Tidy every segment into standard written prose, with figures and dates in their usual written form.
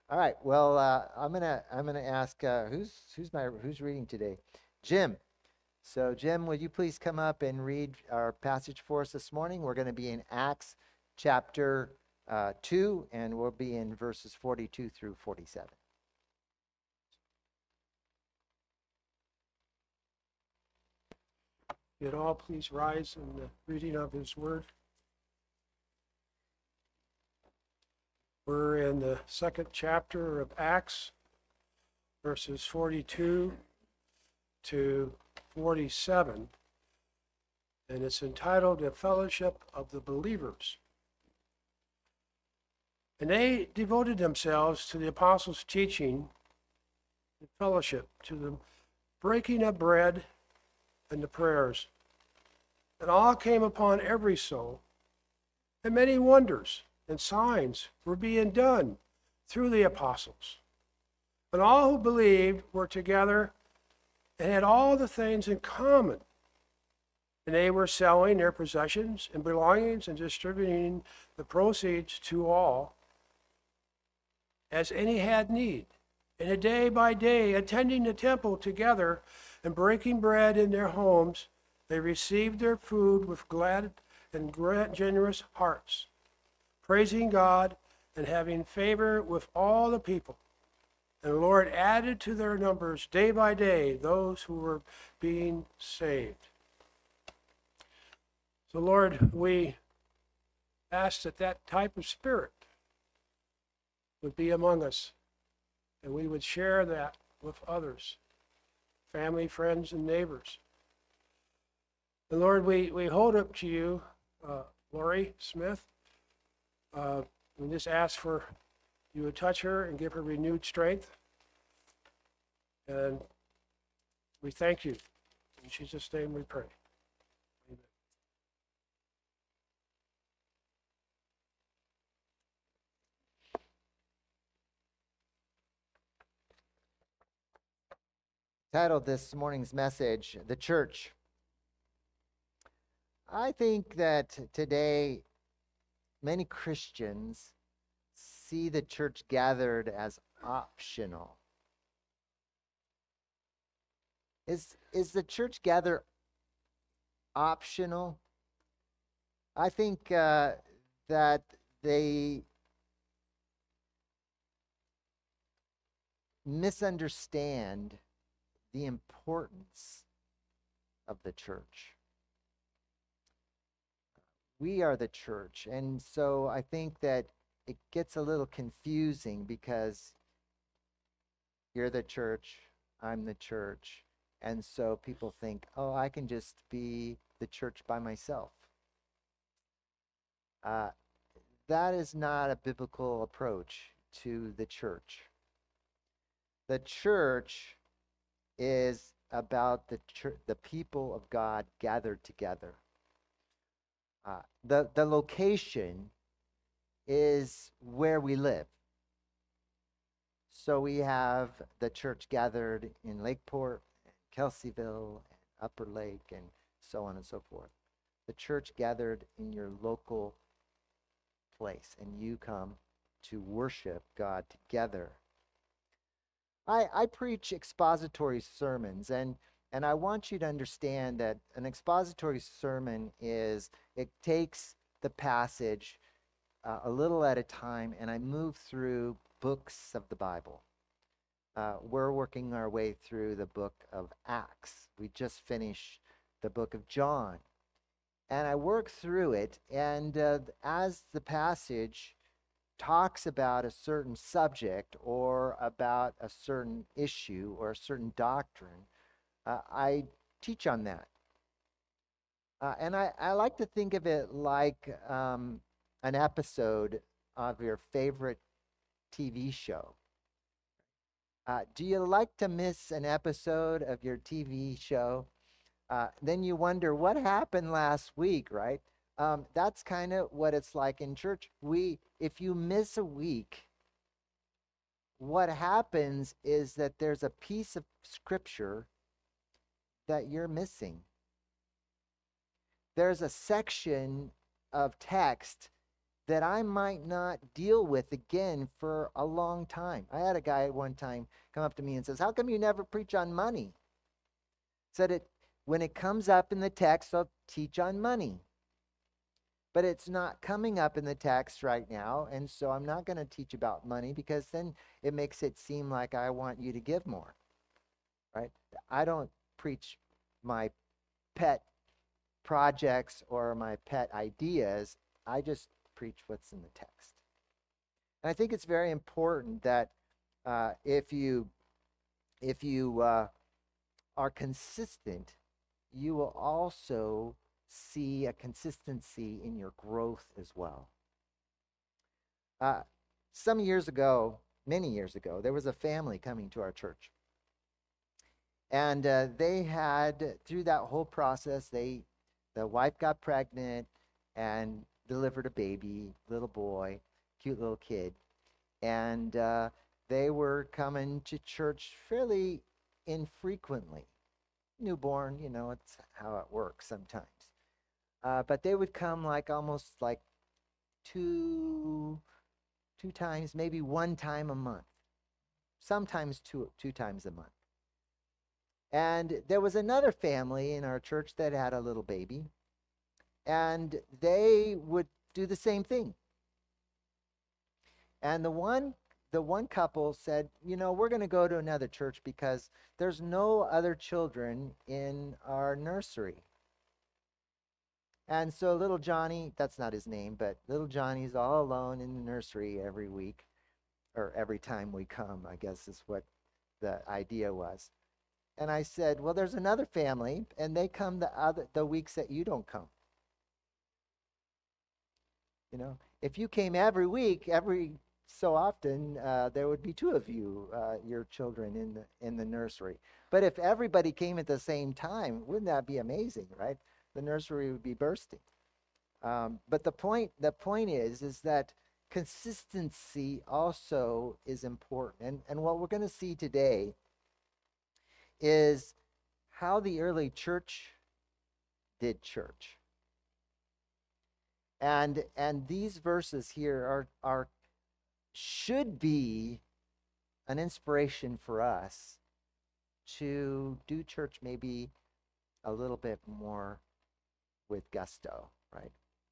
All right. Well, I'm gonna ask who's reading today? Jim. So Jim, would you please come up and read our passage for us this morning? We're going to be in Acts chapter 2, and we'll be in verses 42 through 47. Yet all please rise in the reading of his word. We're in the second chapter of Acts, verses 42 to 47, and it's entitled The Fellowship of the Believers. And they devoted themselves to the apostles' teaching and fellowship, to the breaking of bread and the prayers. And awe came upon every soul, and many wonders and signs were being done through the apostles. And all who believed were together and had all the things in common. And they were selling their possessions and belongings and distributing the proceeds to all as any had need. And day by day, attending the temple together and breaking bread in their homes, they received their food with glad and generous hearts, praising God and having favor with all the people. And the Lord added to their numbers day by day those who were being saved. So, Lord, we ask that that type of spirit would be among us, and we would share that with others, family, friends, and neighbors. And Lord, we hold up to you Lori Smith. We just ask for you would touch her and give her renewed strength. And we thank you. In Jesus' name we pray. Amen. Titled this morning's message, The Church. I think that today many Christians see the church gathered as optional. Is the church gather optional? I think that they misunderstand the importance of the church. We are the church, and so I think that it gets a little confusing because you're the church, I'm the church, and so people think, oh, I can just be the church by myself. Uh, that is not a biblical approach to the church. The church is about the people of God gathered together. The location is where we live. So we have the church gathered in Lakeport, and Kelseyville, and Upper Lake, and so on and so forth. The church gathered in your local place, and you come to worship God together. I preach expository sermons, and I want you to understand that an expository sermon is, it takes the passage a little at a time, and I move through books of the Bible. We're working our way through the book of Acts. We just finished the book of John. And I work through it, and as the passage talks about a certain subject or about a certain issue or a certain doctrine, I teach on that. And I like to think of it like an episode of your favorite TV show. Do you like to miss an episode of your TV show? Then you wonder what happened last week, right? That's kind of what it's like in church. If you miss a week, what happens is that there's a piece of scripture that you're missing. There's a section of text that I might not deal with again for a long time. I had a guy at one time come up to me and says, "How come you never preach on money?" Said it when it comes up in the text, I'll teach on money. But it's not coming up in the text right now, and so I'm not going to teach about money because then it makes it seem like I want you to give more. Right? I don't preach my pet projects or my pet ideas. I just preach what's in the text. And I think it's very important that if you are consistent, you will also see a consistency in your growth as well. Some years ago, many years ago, there was a family coming to our church. And they had, through that whole process, the wife got pregnant and delivered a baby, little boy, cute little kid. And they were coming to church fairly infrequently. Newborn, it's how it works sometimes. But they would come almost like two times, maybe one time a month. Sometimes two times a month. And there was another family in our church that had a little baby, and they would do the same thing. And the one couple said, we're going to go to another church because there's no other children in our nursery. And so little Johnny, that's not his name, but little Johnny's all alone in the nursery every week, or every time we come, I guess is what the idea was. And I said, well, there's another family, and they come the weeks that you don't come. If you came every week, every so often, there would be two of you, your children in the nursery. But if everybody came at the same time, wouldn't that be amazing, right? The nursery would be bursting. But the point is that consistency also is important. And what we're going to see today is how the early church did church. And these verses here are should be an inspiration for us to do church maybe a little bit more with gusto, right?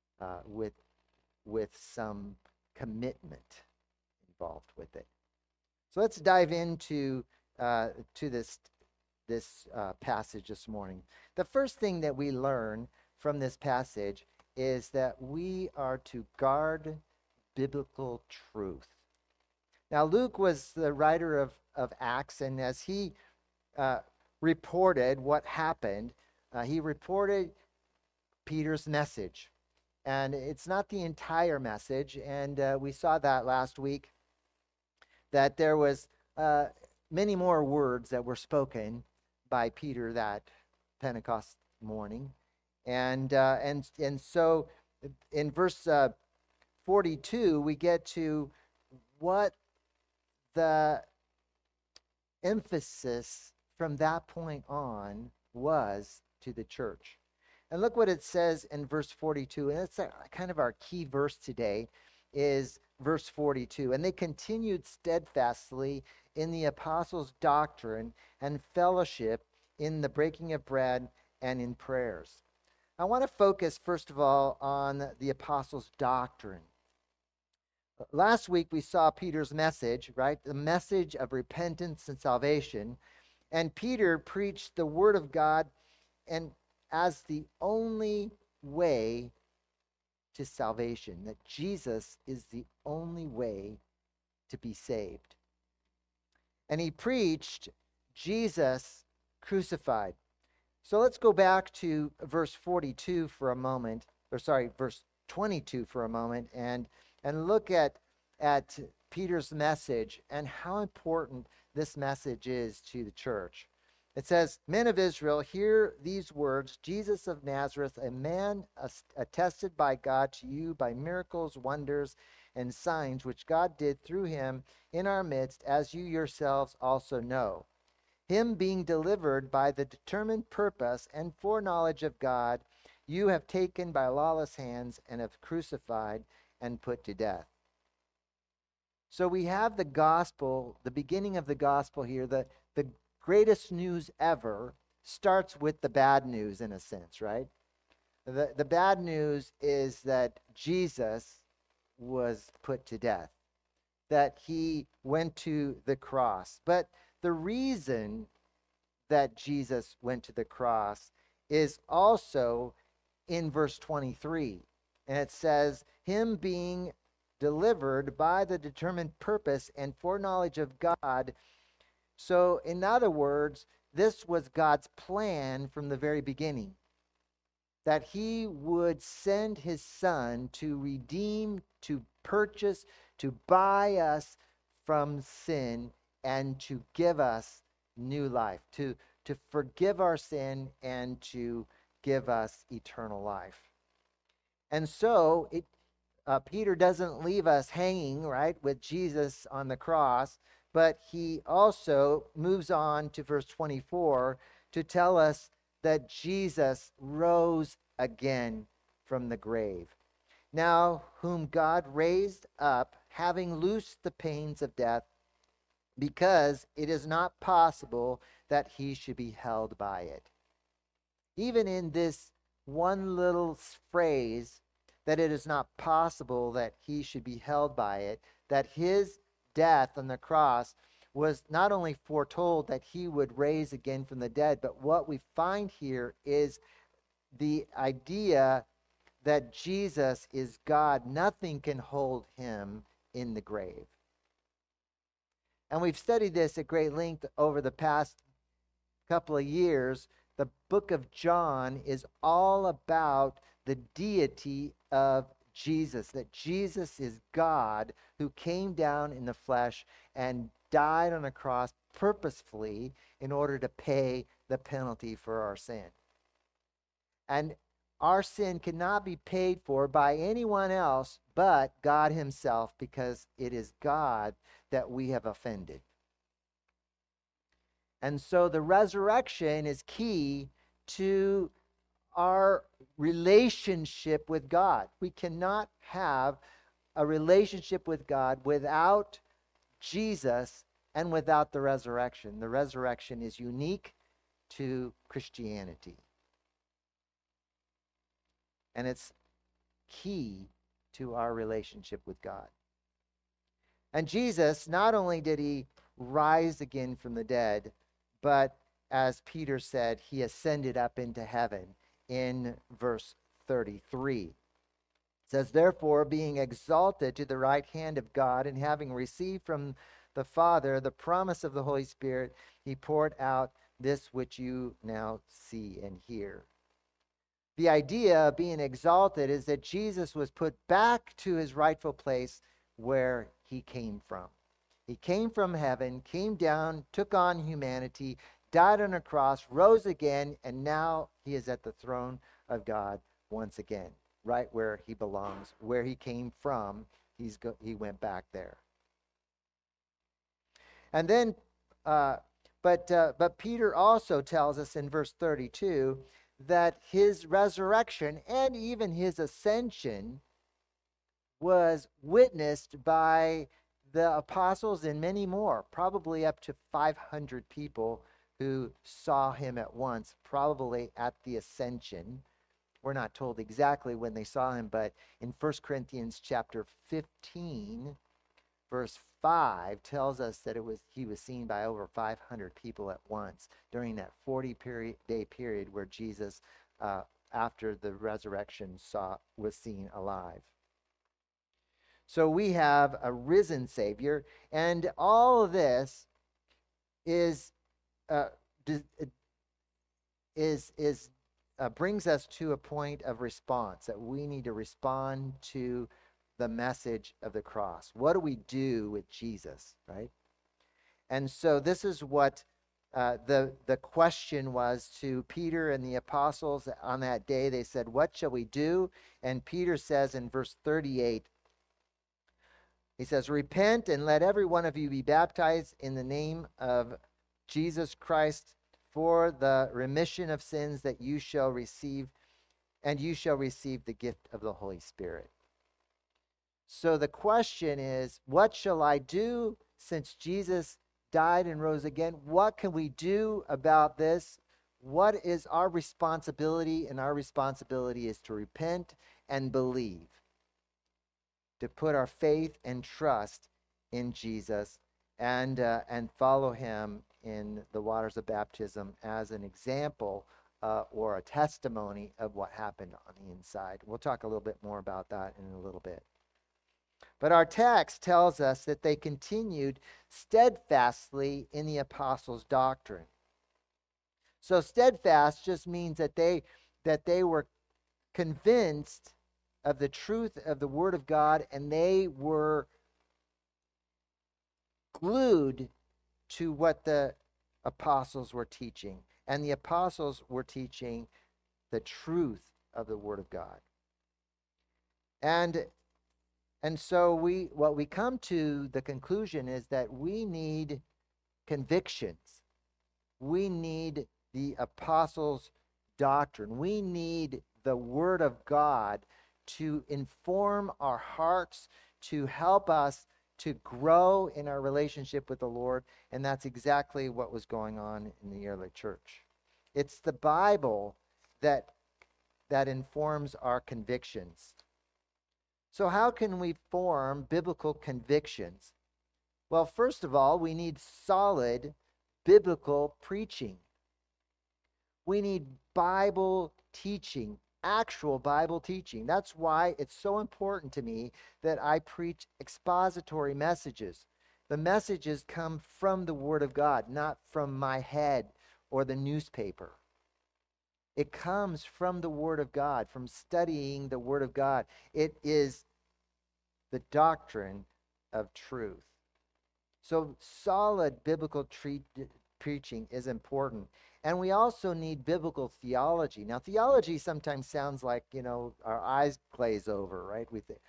With some commitment involved with it. So let's dive into to this passage this morning. The first thing that we learn from this passage is that we are to guard biblical truth. Now, Luke was the writer of Acts, and as he reported what happened, he reported Peter's message. And it's not the entire message, and we saw that last week, that there was many more words that were spoken by Peter that Pentecost morning. And so in verse 42, we get to what the emphasis from that point on was to the church. And look what it says in verse 42, and it's kind of our key verse today, is verse 42. And they continued steadfastly in the apostles' doctrine and fellowship, in the breaking of bread and in prayers. I want to focus, first of all, on the apostles' doctrine. Last week we saw Peter's message, right? The message of repentance and salvation. And Peter preached the word of God and as the only way to salvation, that Jesus is the only way to be saved. And he preached Jesus crucified. So let's go back to verse 42 for a moment, verse 22 for a moment, and look at Peter's message and how important this message is to the church. It says, "Men of Israel, hear these words, Jesus of Nazareth, a man attested by God to you by miracles, wonders, and signs which God did through him in our midst, as you yourselves also know. Him being delivered by the determined purpose and foreknowledge of God, you have taken by lawless hands and have crucified, and put to death. So we have the gospel, the beginning of the gospel here, the greatest news ever starts with the bad news in a sense, right? The bad news is that Jesus was put to death, that he went to the cross. But the reason that Jesus went to the cross is also in verse 23. And it says, him being delivered by the determined purpose and foreknowledge of God. So, in other words, this was God's plan from the very beginning, that he would send his son to redeem, to purchase, to buy us from sin, and to give us new life, to forgive our sin and to give us eternal life. And so Peter doesn't leave us hanging, right, with Jesus on the cross, but he also moves on to verse 24 to tell us that Jesus rose again from the grave. Now, whom God raised up, having loosed the pains of death, because it is not possible that he should be held by it. Even in this one little phrase, that it is not possible that he should be held by it, that his death on the cross was not only foretold that he would raise again from the dead, but what we find here is the idea that Jesus is God. Nothing can hold him in the grave. And we've studied this at great length over the past couple of years. The book of John is all about the deity of Jesus, that Jesus is God who came down in the flesh and died on a cross purposefully in order to pay the penalty for our sin. And our sin cannot be paid for by anyone else but God himself, because it is God that we have offended. And so the resurrection is key to our relationship with God. We cannot have a relationship with God without Jesus and without the resurrection. The resurrection is unique to Christianity. And it's key to our relationship with God. And Jesus, not only did he rise again from the dead, but as Peter said, he ascended up into heaven in verse 33. It says, therefore, being exalted to the right hand of God, and having received from the Father the promise of the Holy Spirit, he poured out this which you now see and hear. The idea of being exalted is that Jesus was put back to his rightful place where he came from. He came from heaven, came down, took on humanity, died on a cross, rose again, and now he is at the throne of God once again, right where he belongs, where he came from. He went back there. And then, but Peter also tells us in verse 32 that his resurrection and even his ascension was witnessed by the apostles and many more, probably up to 500 people who saw him at once, probably at the ascension. We're not told exactly when they saw him, but in 1 Corinthians chapter 15, verse 5 tells us that he was seen by over 500 people at once during that 40-day period where Jesus, after the resurrection, was seen alive. So we have a risen Savior, and all of this brings us to a point of response, that we need to respond to the message of the cross. What do we do with Jesus, right? And so this is what the question was to Peter and the apostles on that day. They said, what shall we do? And Peter says in verse 38, he says, repent and let every one of you be baptized in the name of Jesus Christ for the remission of sins, that you shall receive, and you shall receive the gift of the Holy Spirit. So the question is, what shall I do since Jesus died and rose again? What can we do about this? What is our responsibility? And our responsibility is to repent and believe, to put our faith and trust in Jesus and follow him in the waters of baptism as an example or a testimony of what happened on the inside. We'll talk a little bit more about that in a little bit. But our text tells us that they continued steadfastly in the apostles' doctrine. So steadfast just means that they were convinced of the truth of the Word of God, and they were glued to what the apostles were teaching. And the apostles were teaching the truth of the Word of God. And so what we come to the conclusion is that we need convictions. We need the apostles' doctrine. We need the Word of God to inform our hearts, to help us to grow in our relationship with the Lord. And that's exactly what was going on in the early church. It's the Bible that informs our convictions. So how can we form biblical convictions? Well, first of all, we need solid biblical preaching. We need Bible teaching, actual Bible teaching. That's why it's so important to me that I preach expository messages. The messages come from the Word of God, not from my head or the newspaper. It comes from the Word of God, from studying the Word of God. It is the doctrine of truth. So solid biblical preaching is important. And we also need biblical theology. Now, theology sometimes sounds like, our eyes glaze over, right? We think,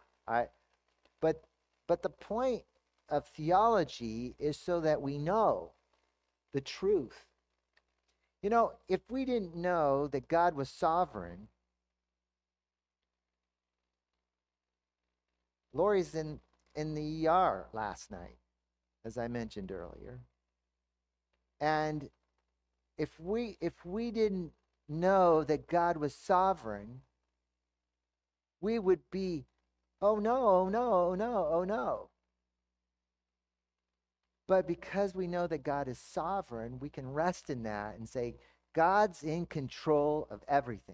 but the point of theology is so that we know the truth. If we didn't know that God was sovereign, Lori's in the ER last night, as I mentioned earlier. And if we didn't know that God was sovereign, we would be, oh no, oh no, oh no, oh no. But because we know that God is sovereign, we can rest in that and say, God's in control of everything.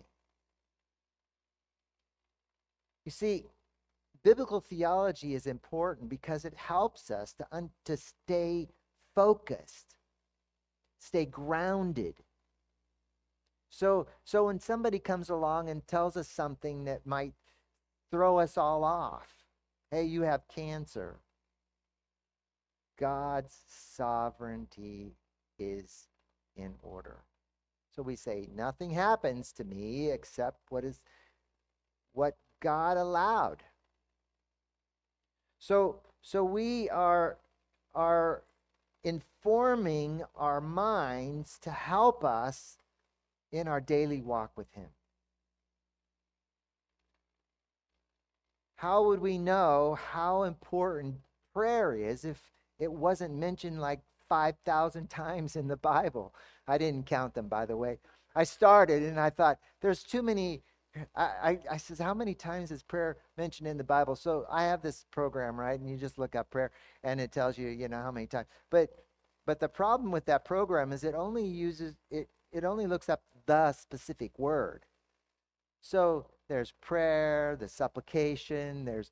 You see, biblical theology is important because it helps us to stay focused, stay grounded. So when somebody comes along and tells us something that might throw us all off, hey, you have cancer, God's sovereignty is in order. So we say, nothing happens to me except what God allowed. So we are informing our minds to help us in our daily walk with Him. How would we know how important prayer is if it wasn't mentioned like 5,000 times in the Bible? I didn't count them, by the way. I started and I thought, there's too many. I says, how many times is prayer mentioned in the Bible? So I have this program, right? And you just look up prayer and it tells you, how many times. But the problem with that program is it only looks up the specific word. So there's prayer, the supplication, there's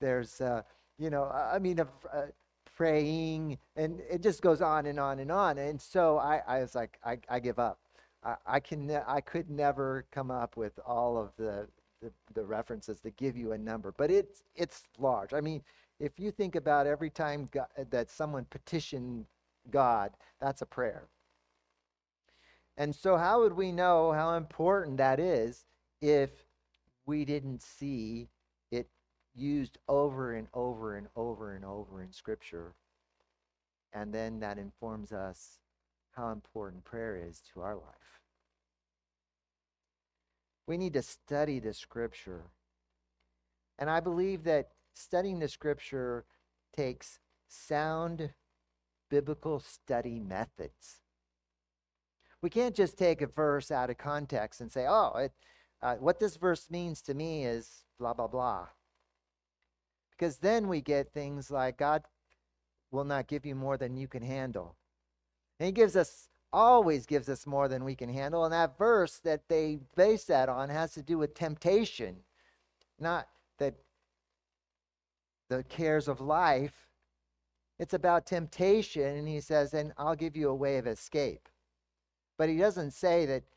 praying, and it just goes on and on and on. And so I was like, I give up. I could never come up with all of the references that give you a number, but it's large. I mean, if you think about every time that someone petitioned God, that's a prayer. And so how would we know how important that is if we didn't see it used over and over and over and over in Scripture? And then that informs us how important prayer is to our life. We need to study the Scripture. And I believe that studying the scripture takes sound biblical study methods. We can't just take a verse out of context and say, what this verse means to me is blah, blah, blah. Because then we get things like God will not give you more than you can handle. And he always gives us more than we can handle. And that verse that they base that on has to do with temptation, not that the cares of life. It's about temptation, and he says, and I'll give you a way of escape. But he doesn't say that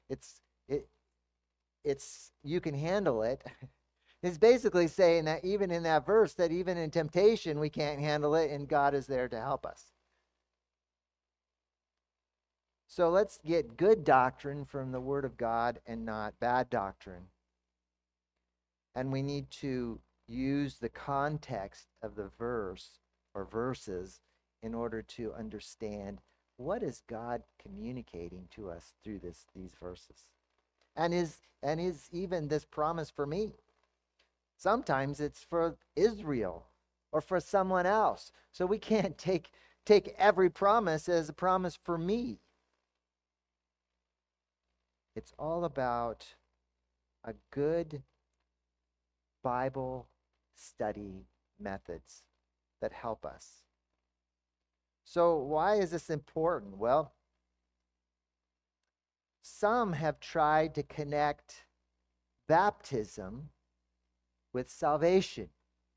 it's you can handle it. He's basically saying that even in that verse, that even in temptation we can't handle it, and God is there to help us. So let's get good doctrine from the Word of God and not bad doctrine. And we need to use the context of the verse or verses in order to understand what is God communicating to us through these verses. And is even this promise for me? Sometimes it's for Israel or for someone else. So we can't take every promise as a promise for me. It's all about a good Bible study methods that help us. So why is this important? Well, some have tried to connect baptism with salvation.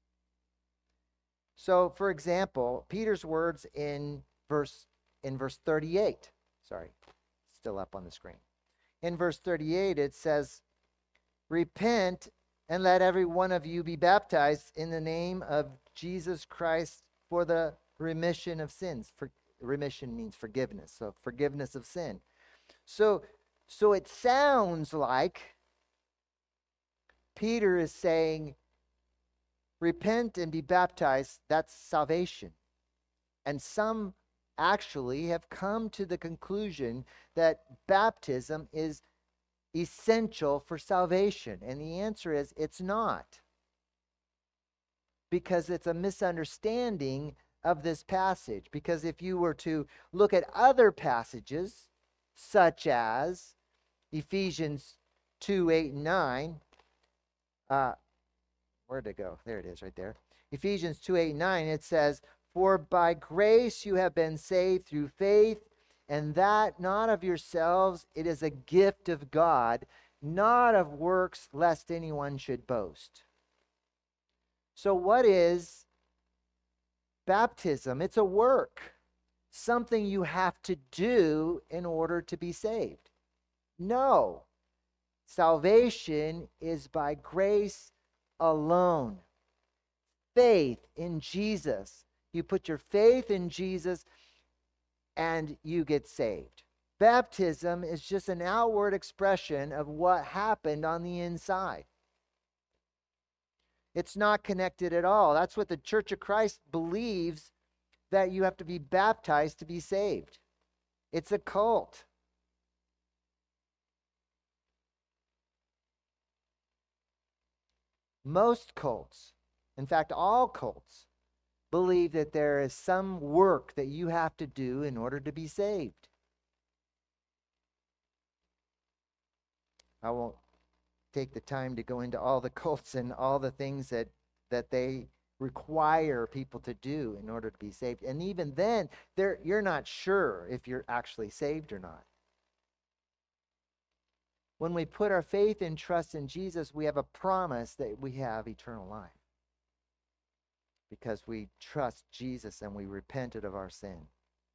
So, for example, Peter's words in verse 38. Sorry, still up on the screen. In verse 38, it says, "Repent and let every one of you be baptized in the name of Jesus Christ for the remission of sins." Remission means forgiveness, so forgiveness of sin. So it sounds like Peter is saying, repent and be baptized, that's salvation. And some actually have come to the conclusion that baptism is essential for salvation. And the answer is it's not. Because it's a misunderstanding of this passage. Because if you were to look at other passages, such as Ephesians 2, 8, and 9, where'd it go? There it is right there. Ephesians 2, 8, and 9, it says, "For by grace you have been saved through faith, and that not of yourselves, it is a gift of God, not of works, lest anyone should boast." So what is baptism? It's a work, something you have to do in order to be saved. No. Salvation is by grace alone. Faith in Jesus. You put your faith in Jesus and you get saved. Baptism is just an outward expression of what happened on the inside. It's not connected at all. That's what the Church of Christ believes, that you have to be baptized to be saved. It's a cult. Most cults, in fact, all cults, believe that there is some work that you have to do in order to be saved. I won't take the time to go into all the cults and all the things that they require people to do in order to be saved. And even then, you're not sure if you're actually saved or not. When we put our faith and trust in Jesus, we have a promise that we have eternal life. Because we trust Jesus and we repented of our sin.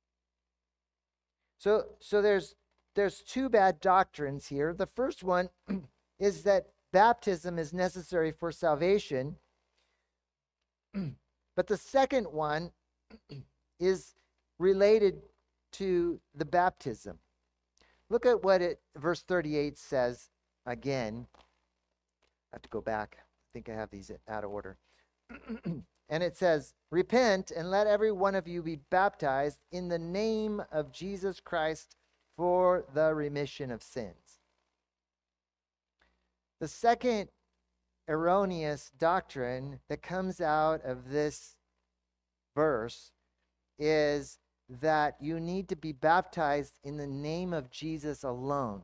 So there's two bad doctrines here. The first one is that baptism is necessary for salvation. But the second one is related to the baptism. Look at what verse 38 says again. I have to go back. I think I have these out of order. And it says, "Repent and let every one of you be baptized in the name of Jesus Christ for the remission of sins." The second erroneous doctrine that comes out of this verse is that you need to be baptized in the name of Jesus alone.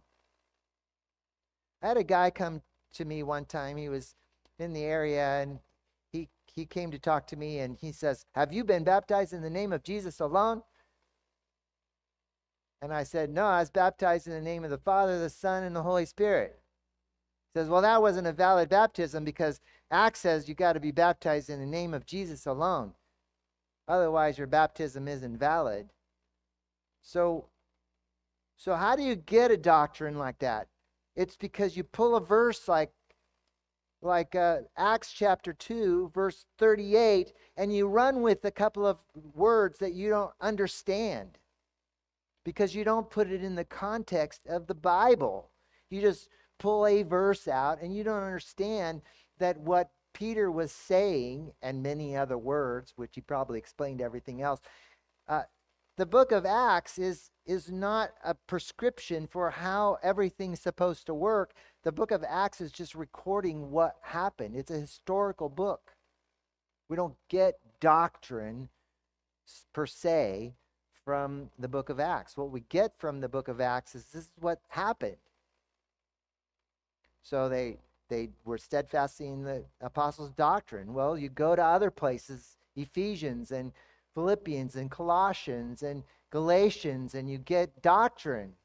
I had a guy come to me one time. He was in the area, and he came to talk to me, and he says, "Have you been baptized in the name of Jesus alone?" And I said, "No, I was baptized in the name of the Father, the Son, and the Holy Spirit." He says, "Well, that wasn't a valid baptism because Acts says you got to be baptized in the name of Jesus alone. Otherwise, your baptism isn't valid." So how do you get a doctrine like that? It's because you pull a verse like Acts chapter 2, verse 38, and you run with a couple of words that you don't understand because you don't put it in the context of the Bible. You just pull a verse out and you don't understand that what Peter was saying, and many other words, which he probably explained everything else. The book of Acts is not a prescription for how everything's supposed to work. The book of Acts is just recording what happened. It's a historical book. We don't get doctrine per se from the book of Acts. What we get from the book of Acts is this is what happened. So they were steadfast in the apostles' doctrine. Well, you go to other places, Ephesians and Philippians and Colossians and Galatians, and you get doctrine.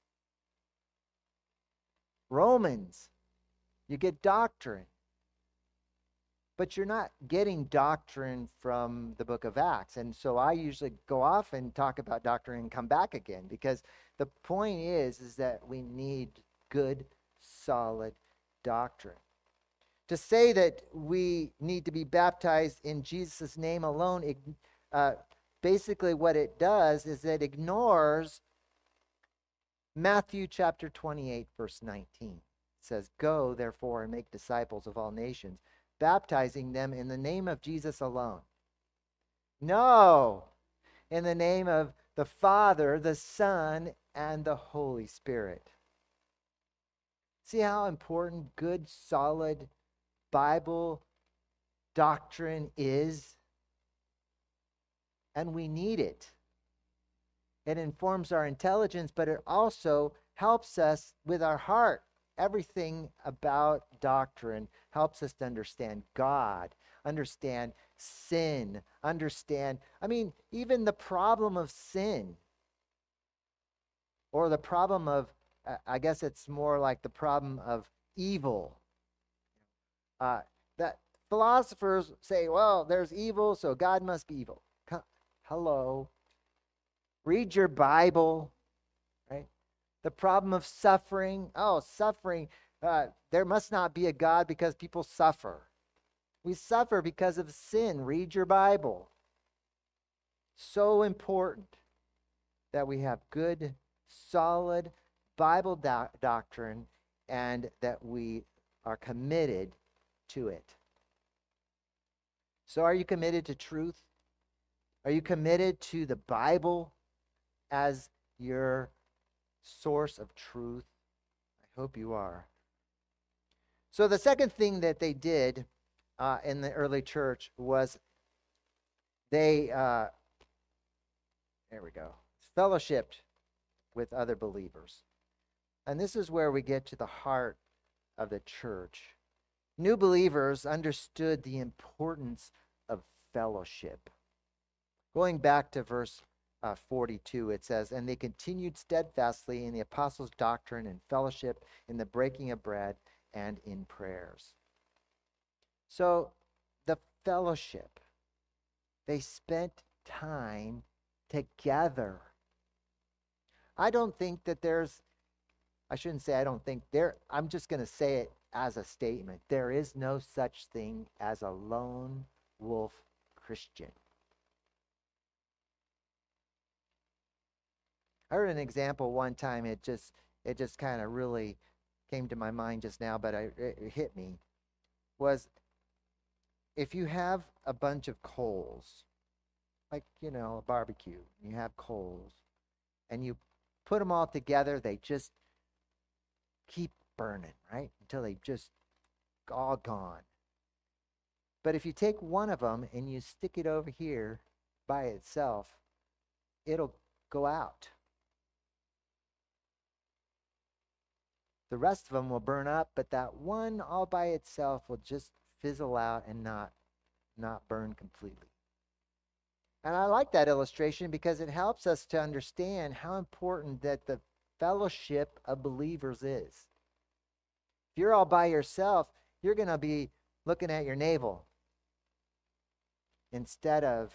Romans, you get doctrine. But you're not getting doctrine from the book of Acts. And so I usually go off and talk about doctrine and come back again, because the point is that we need good, solid doctrine. To say that we need to be baptized in Jesus' name alone, basically what it does is it ignores Matthew chapter 28, verse 19. It says, "Go, therefore, and make disciples of all nations, baptizing them in the name of Jesus alone." No, in the name of the Father, the Son, and the Holy Spirit. See how important good, solid Bible doctrine is? And we need it. It informs our intelligence, but it also helps us with our heart. Everything about doctrine helps us to understand God, understand sin, even the problem of sin, or the problem of, I guess it's more like the problem of evil. That philosophers say, well, there's evil, so God must be evil. Hello. Read your Bible, right? The problem of suffering. Oh, suffering. There must not be a God because people suffer. We suffer because of sin. Read your Bible. So important that we have good, solid Bible doctrine and that we are committed to it. So are you committed to truth? Are you committed to the Bible as your source of truth? I hope you are. So the second thing that they did in the early church was they, fellowshipped with other believers. And this is where we get to the heart of the church. New believers understood the importance of fellowship. Going back to verse 42, it says, "And they continued steadfastly in the apostles' doctrine and fellowship, in the breaking of bread, and in prayers." So the fellowship, they spent time together. I'm just going to say it as a statement. There is no such thing as a lone wolf Christian. I heard an example one time. It just kind of really came to my mind just now, but it hit me. Was if you have a bunch of coals, like, a barbecue, you have coals, and you put them all together, they just keep burning, right? Until they just all gone. But if you take one of them and you stick it over here by itself, it'll go out. The rest of them will burn up, but that one all by itself will just fizzle out and not burn completely. And I like that illustration because it helps us to understand how important that the fellowship of believers is. If you're all by yourself, you're going to be looking at your navel instead of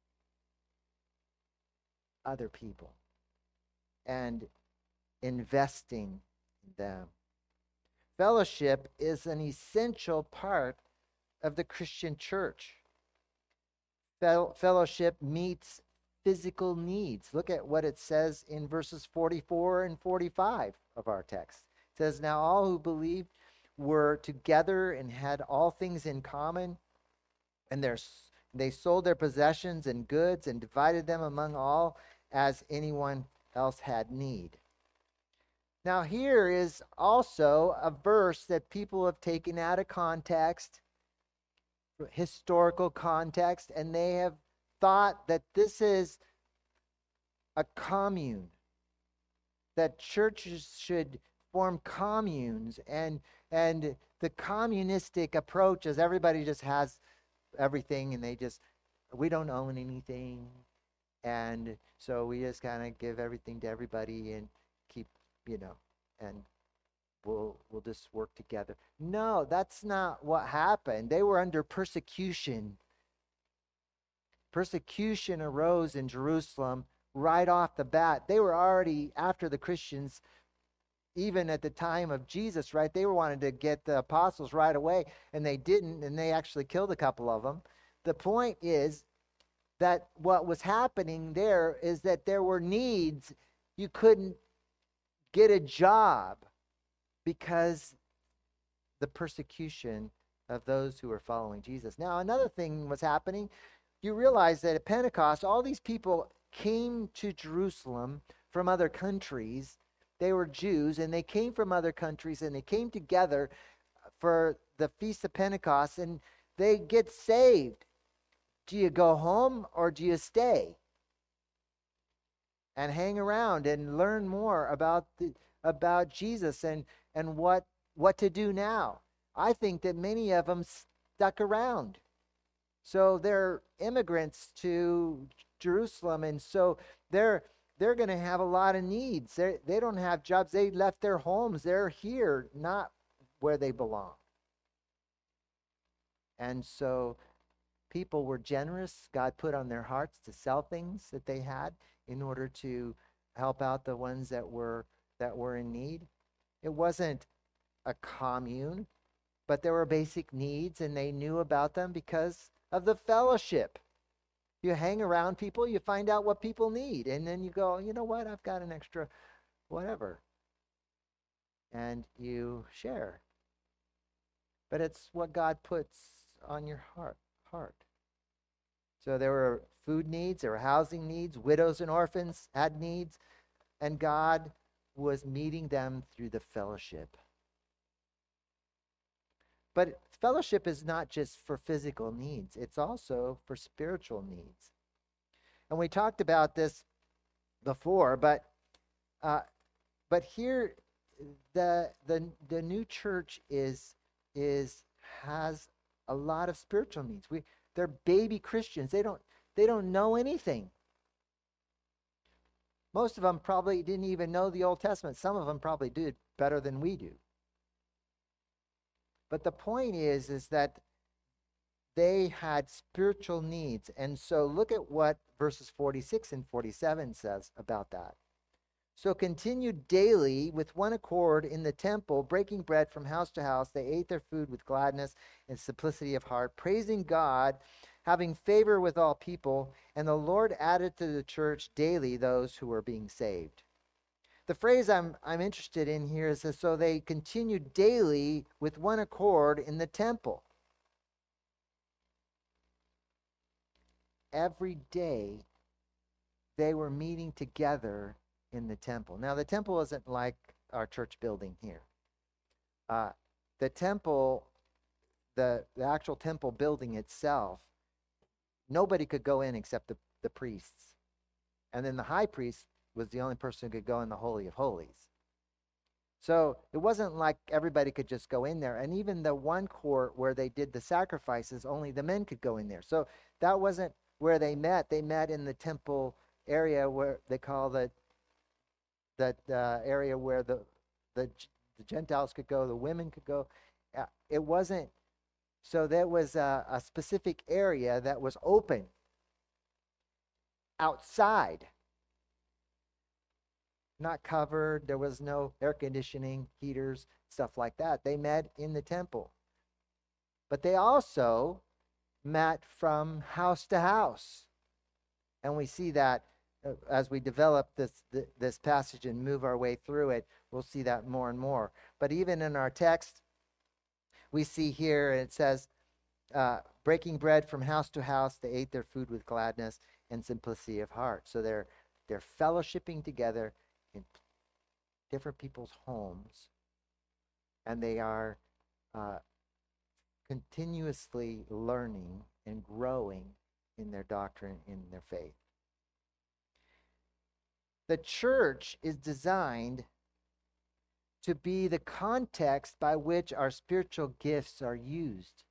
other people and investing in them. Fellowship is an essential part of the Christian church. Fellowship meets physical needs. Look at what it says in verses 44 and 45 of our text. It says, now all who believed were together and had all things in common, and they sold their possessions and goods and divided them among all as anyone else had need. Now here is also a verse that people have taken out of context, historical context, and they have thought that this is a commune, that churches should form communes, and the communistic approach is everybody just has everything and we don't own anything, and so we just kind of give everything to everybody and keep, and we'll just work together. No, that's not what happened. They were under persecution. Persecution arose in Jerusalem right off the bat. They were already after the Christians, even at the time of Jesus, right? They wanted to get the apostles right away, and they didn't, and they actually killed a couple of them. The point is that what was happening there is that there were needs. You couldn't get a job because the persecution of those who were following Jesus. Now, another thing was happening. You realize that at Pentecost, all these people came to Jerusalem from other countries. They were Jews, and they came from other countries, and they came together for the Feast of Pentecost, and they get saved. Do you go home or do you stay and hang around and learn more about Jesus and what to do now? I think that many of them stuck around. So they're immigrants to Jerusalem, and so they're going to have a lot of needs. They don't have jobs. They left their homes. They're here, not where they belong. And so people were generous. God put on their hearts to sell things that they had in order to help out the ones that were in need. It wasn't a commune, but there were basic needs, and they knew about them because of the fellowship. You hang around people, you find out what people need, and then you go, you know what, I've got an extra whatever. And you share. But it's what God puts on your heart. So there were food needs, there were housing needs, widows and orphans had needs, and God was meeting them through the fellowship. But fellowship is not just for physical needs, it's also for spiritual needs. And we talked about this before, but here the new church has a lot of spiritual needs. They're baby Christians. They don't know anything. Most of them probably didn't even know the Old Testament. Some of them probably did better than we do. But the point is that they had spiritual needs. And so look at what verses 46 and 47 says about that. So continued daily with one accord in the temple, breaking bread from house to house. They ate their food with gladness and simplicity of heart, praising God, having favor with all people. And the Lord added to the church daily those who were being saved. The phrase I'm interested in here is that so they continued daily with one accord in the temple. Every day they were meeting together in the temple. Now the temple isn't like our church building here. The temple the actual temple building itself, nobody could go in except the priests. And then the high priest was the only person who could go in the Holy of Holies. So it wasn't like everybody could just go in there. And even the one court where they did the sacrifices, only the men could go in there. So that wasn't where they met. They met in the temple area where they call that area where the Gentiles could go, the women could go. It wasn't, so there was a specific area that was open outside, not covered. There was no air conditioning, heaters, stuff like that. They met in the temple. But they also met from house to house. And we see that as we develop this passage and move our way through it, we'll see that more and more. But even in our text, we see here, it says, breaking bread from house to house, they ate their food with gladness and simplicity of heart. So they're fellowshipping together in different people's homes, and they are continuously learning and growing in their doctrine, in their faith. The church is designed to be the context by which our spiritual gifts are used.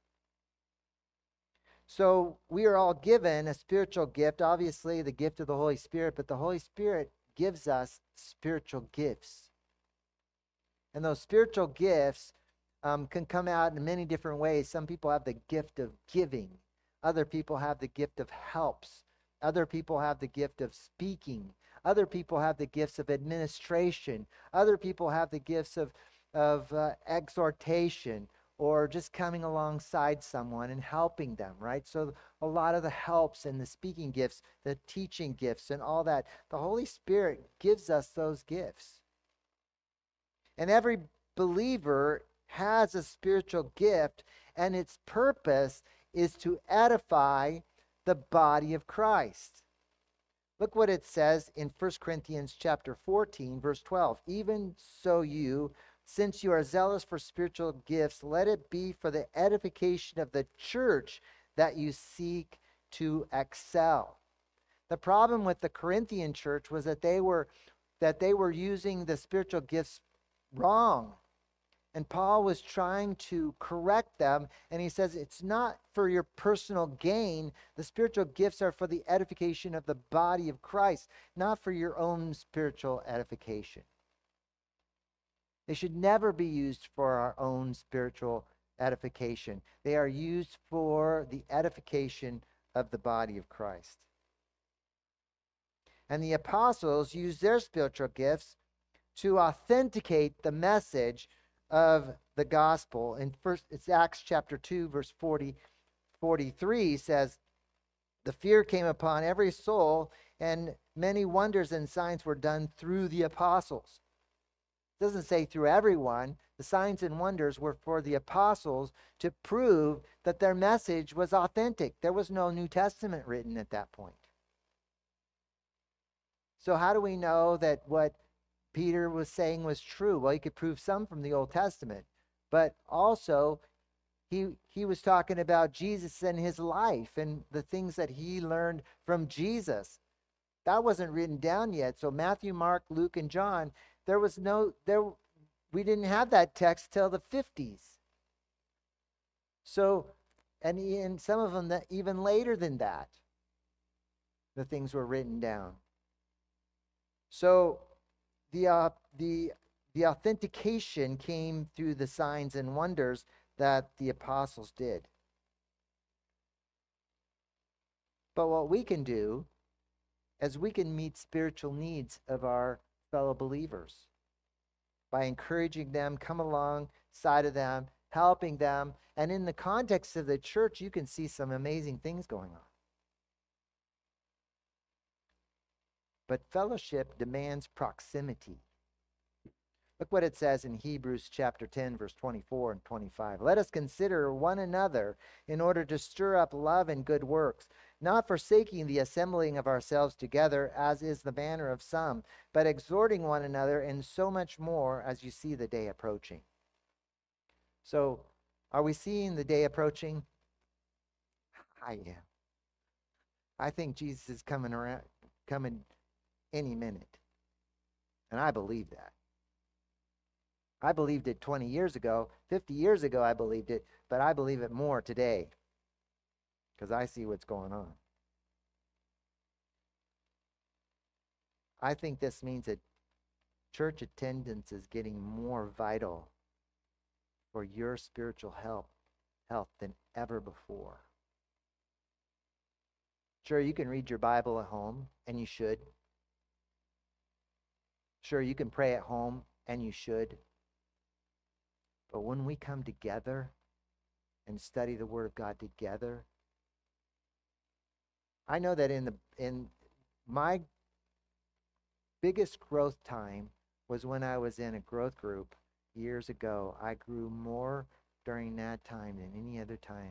So we are all given a spiritual gift, obviously the gift of the Holy Spirit, but the Holy Spirit gives us spiritual gifts. And those spiritual gifts can come out in many different ways. Some people have the gift of giving. Other people have the gift of helps. Other people have the gift of speaking. Other people have the gifts of administration. Other people have the gifts of exhortation, or just coming alongside someone and helping them, right? So a lot of the helps and the speaking gifts, the teaching gifts and all that, the Holy Spirit gives us those gifts. And every believer has a spiritual gift, and its purpose is to edify the body of Christ. Look what it says in 1 Corinthians chapter 14, verse 12. Even so you, since you are zealous for spiritual gifts, let it be for the edification of the church that you seek to excel. The problem with the Corinthian church was that they were using the spiritual gifts wrong. And Paul was trying to correct them, and he says it's not for your personal gain. The spiritual gifts are for the edification of the body of Christ, not for your own spiritual edification. They should never be used for our own spiritual edification. They are used for the edification of the body of Christ. And the apostles used their spiritual gifts to authenticate the message of the gospel. In it's Acts chapter 2, verse 43 says, the fear came upon every soul, and many wonders and signs were done through the apostles. It doesn't say through everyone. The signs and wonders were for the apostles to prove that their message was authentic. There was no New Testament written at that point. So how do we know that what Peter was saying was true? Well, he could prove some from the Old Testament, but also he was talking about Jesus and his life and the things that he learned from Jesus. That wasn't written down yet. So Matthew, Mark, Luke, and John, we didn't have that text till the 50s. So, and in some of them that even later than that, the things were written down. So the authentication came through the signs and wonders that the apostles did. But what we can do is we can meet spiritual needs of our fellow believers by encouraging them, come alongside of them, helping them. And in the context of the church, you can see some amazing things going on. But fellowship demands proximity. Look what it says in Hebrews chapter 10, verse 24 and 25. Let us consider one another in order to stir up love and good works, not forsaking the assembling of ourselves together, as is the manner of some, but exhorting one another, and so much more as you see the day approaching. So Are we seeing the day approaching? I am. I think Jesus is coming any minute. And I believe that. I believed it 20 years ago. 50 years ago, I believed it. But I believe it more today because I see what's going on. I think this means that church attendance is getting more vital for your spiritual health than ever before. Sure, you can read your Bible at home, and you should. Sure, you can pray at home, and you should. But when we come together and study the Word of God together, I know that in my biggest growth time was when I was in a growth group years ago. I grew more during that time than any other time.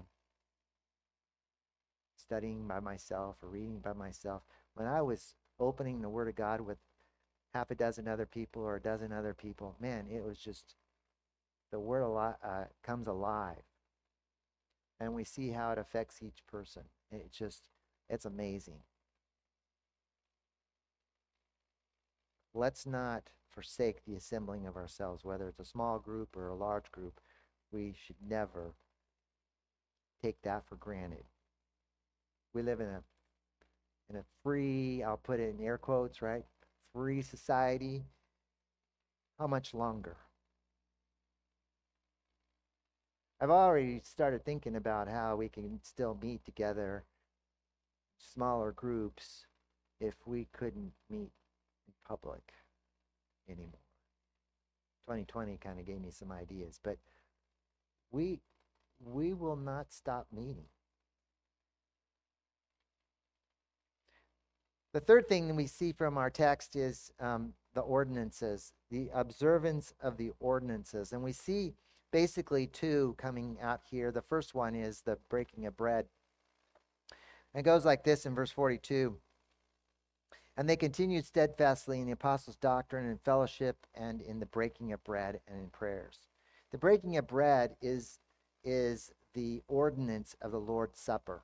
Studying by myself or reading by myself. When I was opening the Word of God with half a dozen other people or a dozen other people, man, it was just, the Word comes alive. And we see how it affects each person. It's amazing. Let's not forsake the assembling of ourselves, whether it's a small group or a large group. We should never take that for granted. We live in a free, I'll put it in air quotes, right? Free society. How much longer? I've already started thinking about how we can still meet together, smaller groups, if we couldn't meet in public anymore. 2020 kind of gave me some ideas, but we will not stop meeting. The third thing that we see from our text is the ordinances, the observance of the ordinances. And we see basically two coming out here. The first one is the breaking of bread. And it goes like this in verse 42. And they continued steadfastly in the apostles' doctrine and fellowship and in the breaking of bread and in prayers. The breaking of bread is the ordinance of the Lord's Supper.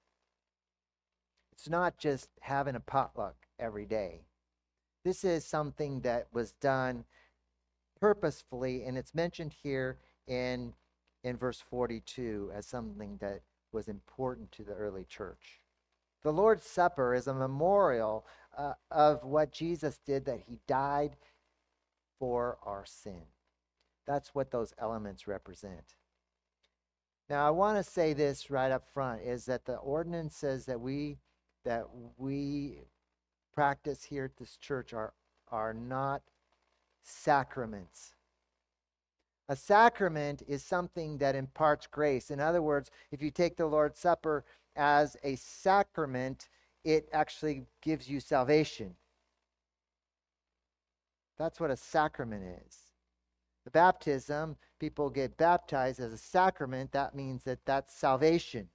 It's not just having a potluck every day. This is something that was done purposefully, and it's mentioned here in verse 42 as something that was important to the early church. The Lord's Supper is a memorial of what Jesus did, that he died for our sin. That's what those elements represent. Now, I want to say this right up front, is that the ordinances that we practice here at this church are not sacraments. A sacrament is something that imparts grace. In other words, if you take the Lord's Supper as a sacrament, it actually gives you salvation. That's what a sacrament is. The baptism, people get baptized as a sacrament. That means that that's salvation.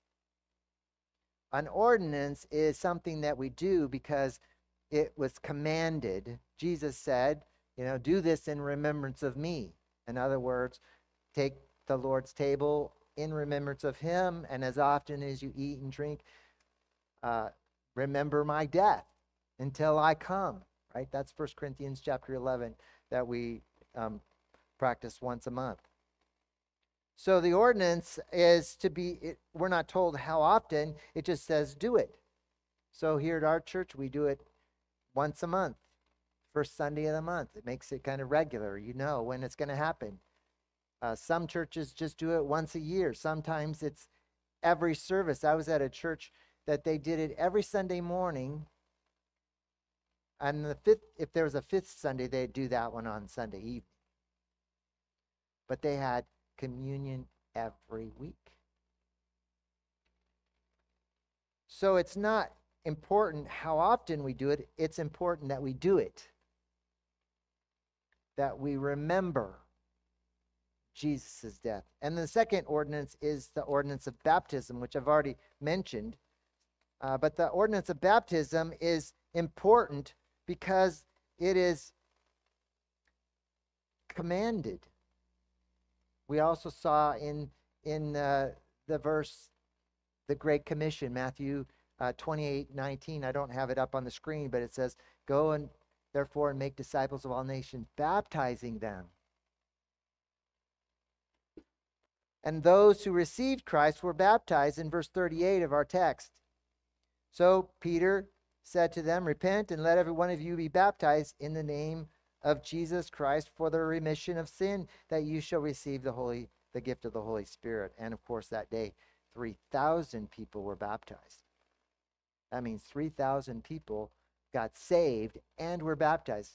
An ordinance is something that we do because it was commanded. Jesus said, do this in remembrance of me. In other words, take the Lord's table in remembrance of him, and as often as you eat and drink, remember my death until I come. Right? That's 1 Corinthians chapter 11 that we practice once a month. So the ordinance is to be, we're not told how often, it just says do it. So here at our church, we do it once a month, first Sunday of the month. It makes it kind of regular. You know when it's going to happen. Some churches just do it once a year. Sometimes it's every service. I was at a church that they did it every Sunday morning. And if there was a fifth Sunday, they'd do that one on Sunday evening. But they had communion every week. So it's not important how often we do it. It's important that we do it. That we remember Jesus' death. And the second ordinance is the ordinance of baptism, which I've already mentioned. But the ordinance of baptism is important because it is commanded. We also saw in the verse, the Great Commission, Matthew 28:19. I don't have it up on the screen, but it says, "Go and therefore and make disciples of all nations, baptizing them." And those who received Christ were baptized in verse 38 of our text. So Peter said to them, "Repent and let every one of you be baptized in the name of Jesus Christ for the remission of sin, that you shall receive the gift of the Holy Spirit." And of course, that day, 3,000 people were baptized. That means 3,000 people got saved and were baptized.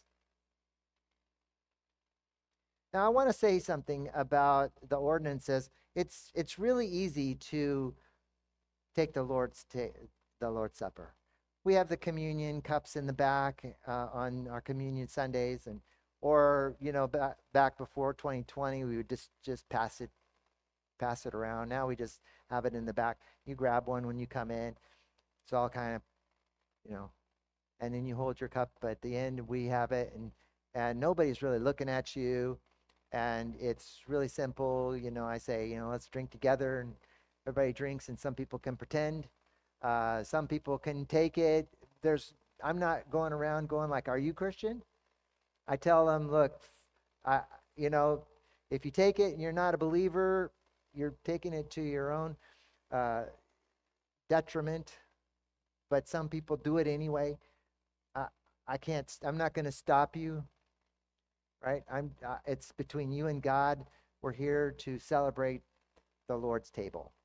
Now, I want to say something about the ordinances. It's really easy to take the Lord's Supper. We have the communion cups in the back on our communion Sundays, or back before 2020, we would just pass it around. Now we just have it in the back. You grab one when you come in. It's all kind of, and then you hold your cup. At the end, we have it, and nobody's really looking at you. And it's really simple. I say, let's drink together, and everybody drinks, and some people can pretend. Some people can take it. I'm not going around going like, "Are you Christian?" I tell them, "Look, if you take it and you're not a believer, you're taking it to your own detriment. But some people do it anyway. I'm not going to stop you. Right? It's between you and God. We're here to celebrate the Lord's table."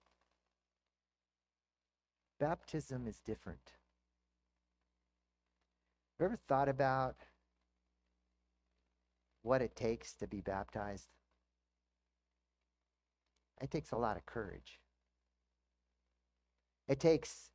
Baptism is different. Have you ever thought about what it takes to be baptized? It takes a lot of courage. It takes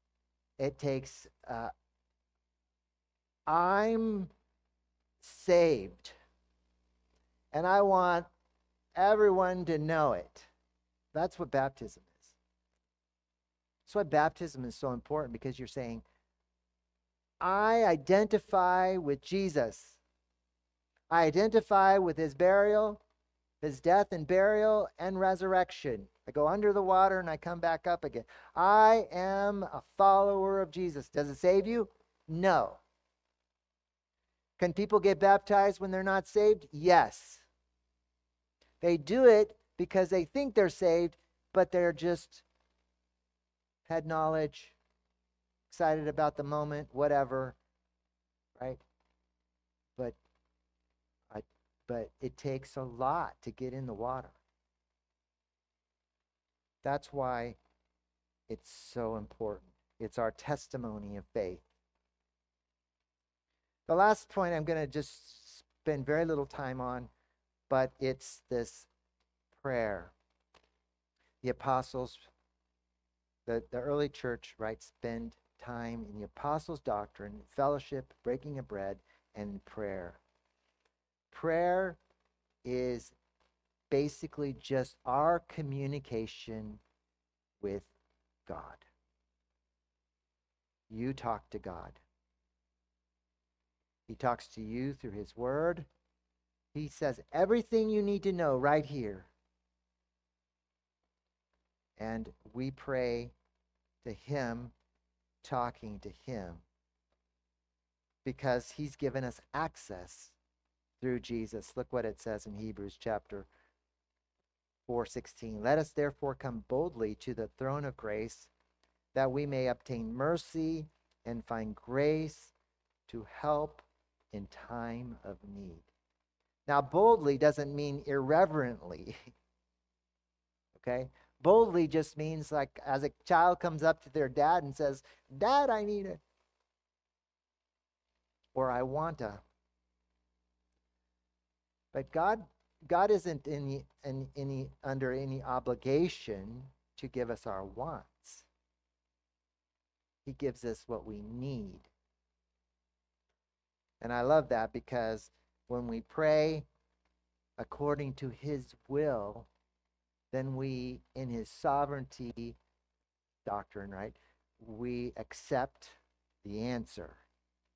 I'm saved, and I want everyone to know it. That's what baptism is. That's why baptism is so important, because you're saying, I identify with Jesus. I identify with his burial, his death and burial and resurrection. I go under the water and I come back up again. I am a follower of Jesus. Does it save you? No. Can people get baptized when they're not saved? Yes. They do it because they think they're saved, but they're just head knowledge, excited about the moment, whatever, right? But it takes a lot to get in the water. That's why it's so important. It's our testimony of faith. The last point I'm going to just spend very little time on, but it's this prayer. The apostles, the early church, right, spend time in the apostles' doctrine, fellowship, breaking of bread, and prayer. Prayer is basically just our communication with God. You talk to God. He talks to you through his word. He says everything you need to know right here. And we pray to him, talking to him, because he's given us access through Jesus. Look what it says in Hebrews chapter 4:16. Let us therefore come boldly to the throne of grace, that we may obtain mercy and find grace to help in time of need. Now, boldly doesn't mean irreverently. Okay? Boldly just means like as a child comes up to their dad and says, "Dad, I need it," or "I want a." But God isn't under any obligation to give us our wants. He gives us what we need. And I love that, because when we pray according to his will, then we, in his sovereignty doctrine, right, we accept the answer.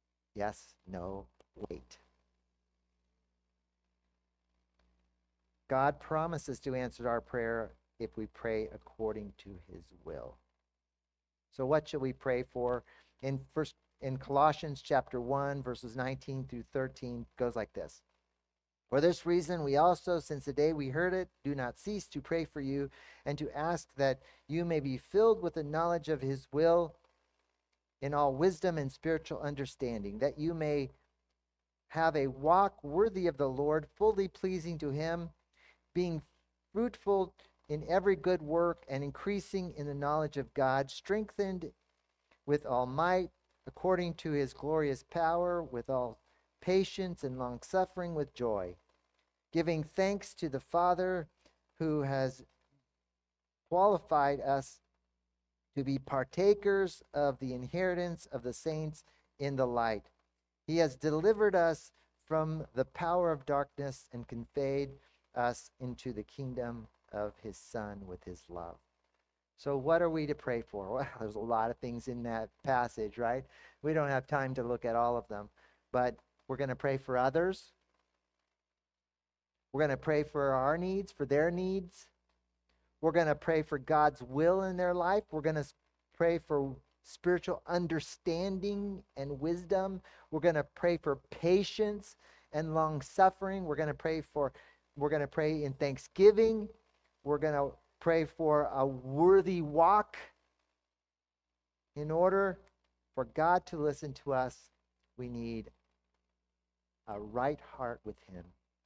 Yes, no, wait. God promises to answer our prayer if we pray according to his will. So what should we pray for? In Colossians chapter 1, verses 19 through 13, goes like this. For this reason, we also, since the day we heard it, do not cease to pray for you and to ask that you may be filled with the knowledge of his will in all wisdom and spiritual understanding, that you may have a walk worthy of the Lord, fully pleasing to him, being fruitful in every good work and increasing in the knowledge of God, strengthened with all might, according to his glorious power, with all patience and long-suffering with joy, giving thanks to the Father who has qualified us to be partakers of the inheritance of the saints in the light. He has delivered us from the power of darkness and conveyed us into the kingdom of his Son with his love. So what are we to pray for? Well, there's a lot of things in that passage, right? We don't have time to look at all of them, but we're going to pray for others. We're going to pray for our needs, for their needs. We're going to pray for God's will in their life. We're going to pray for spiritual understanding and wisdom. We're going to pray for patience and long suffering. We're going to pray in thanksgiving. We're going to pray for a worthy walk. In order for God to listen to us, we need a right heart with him.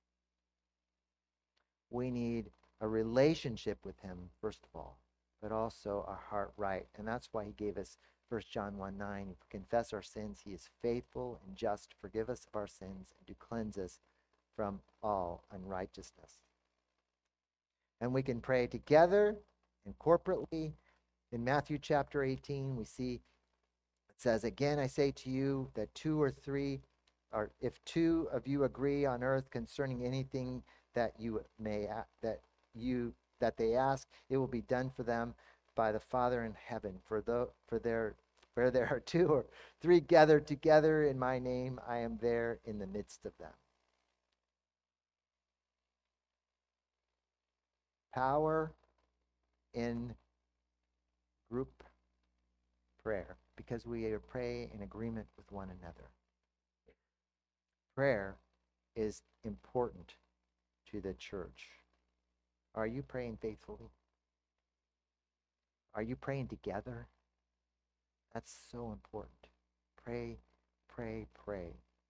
We need a relationship with him, first of all, but also a heart right. And that's why he gave us 1 John 1:9. If we confess our sins, he is faithful and just to forgive us of our sins and to cleanse us from all unrighteousness. And we can pray together and corporately. In Matthew chapter 18, we see it says, again, I say to you that if two of you agree on earth concerning anything that they ask, it will be done for them by the Father in heaven. For there are two or three gathered together in my name, I am there in the midst of them. Power in group prayer, because we pray in agreement with one another. Prayer is important to the church. Are you praying faithfully? Are you praying together? That's so important. Pray, pray, pray.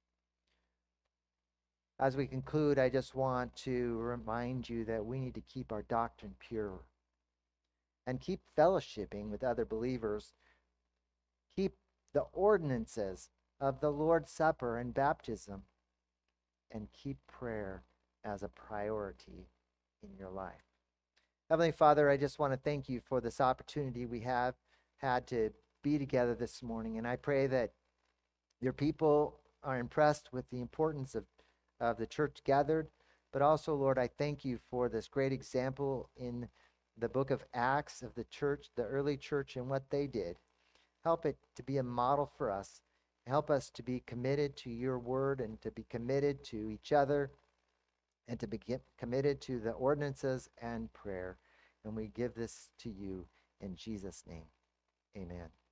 As we conclude, I just want to remind you that we need to keep our doctrine pure and keep fellowshipping with other believers. Keep the ordinances of the Lord's Supper and baptism, and keep prayer as a priority in your life. Heavenly Father, I just want to thank you for this opportunity we have had to be together this morning. And I pray that your people are impressed with the importance of the church gathered. But also, Lord, I thank you for this great example in the book of Acts of the church, the early church, and what they did. Help it to be a model for us. Help us to be committed to your word and to be committed to each other and to be committed to the ordinances and prayer. And we give this to you in Jesus' name. Amen.